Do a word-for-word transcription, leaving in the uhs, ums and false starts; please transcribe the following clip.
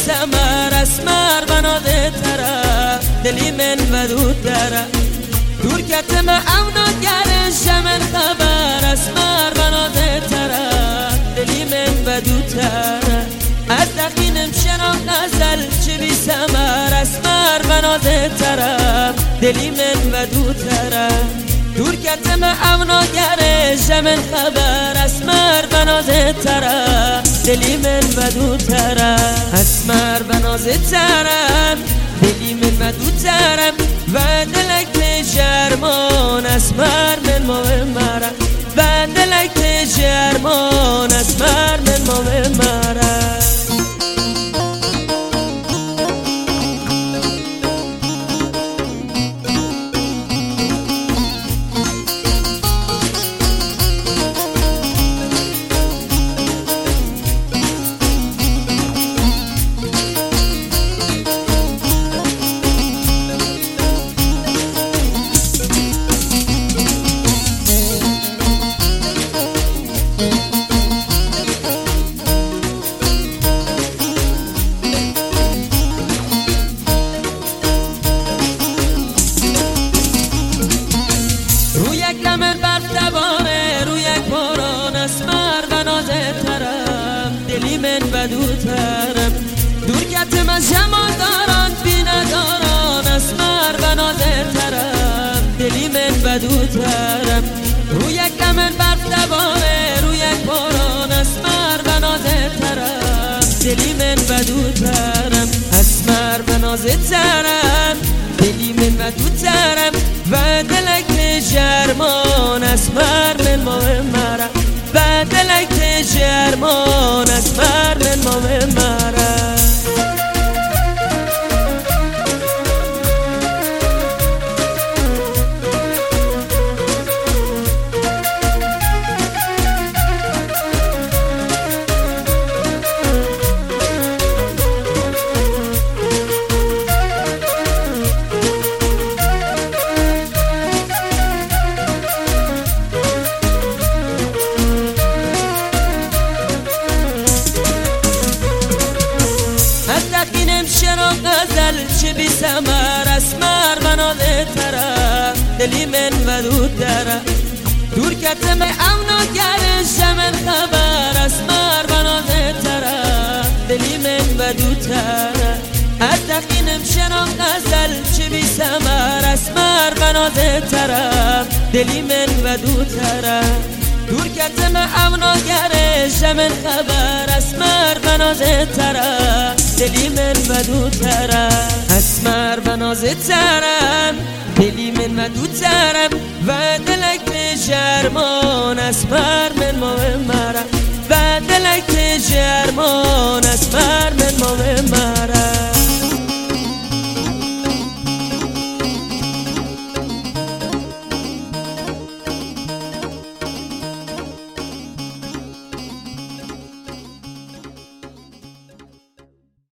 سمر اسمر بناده تره دلی من ودود داره دور کتم اونا گرش من خبر اسمر بناده تره دلی من ودود تره از دقینم شنا غزل چه بی سمر اسمر بناده تره دلی من ودود تره دور کتم اونا گرش من خبر اسمر بنازه تره دلی من ودود تره اسمر بنازه تره دلی من ودود تره و دلک جرمان اسمر من موه مره و دلک جرمان اسمر من موه مره من برف دواره روی یک باران اسمر بنازه ترم دلی من ودود ترم دور کتم از جمال داران بی نداران اسمر بنازه ترم دلی من ودود ترم روی یک من برف دواره روی یک باران اسمر بنازه ترم دلی من ودود ترم اسمر بنازه ترم دلی من ودود ترم و دلک جرمان اسمر من موه مره و دلک جرمان اسمر من موه مره شنا غزل چه بی سمر اسمر بناده تره دلی من ودود داره دور کتم اونا گرش من خبر اسمر بناده تره دلی من ودود تره از دقینم شنا غزل چه بی سمر اسمر بناده تره دلی من ودود تره دور کتم اونا گرش من خبر اسمر بنازه تره دلی من ودود تره اسمر بنازه ترم دلی من ودود ترم و دلک جرمان اسمر من موه مره و دلک جرمان اسمر من موه مره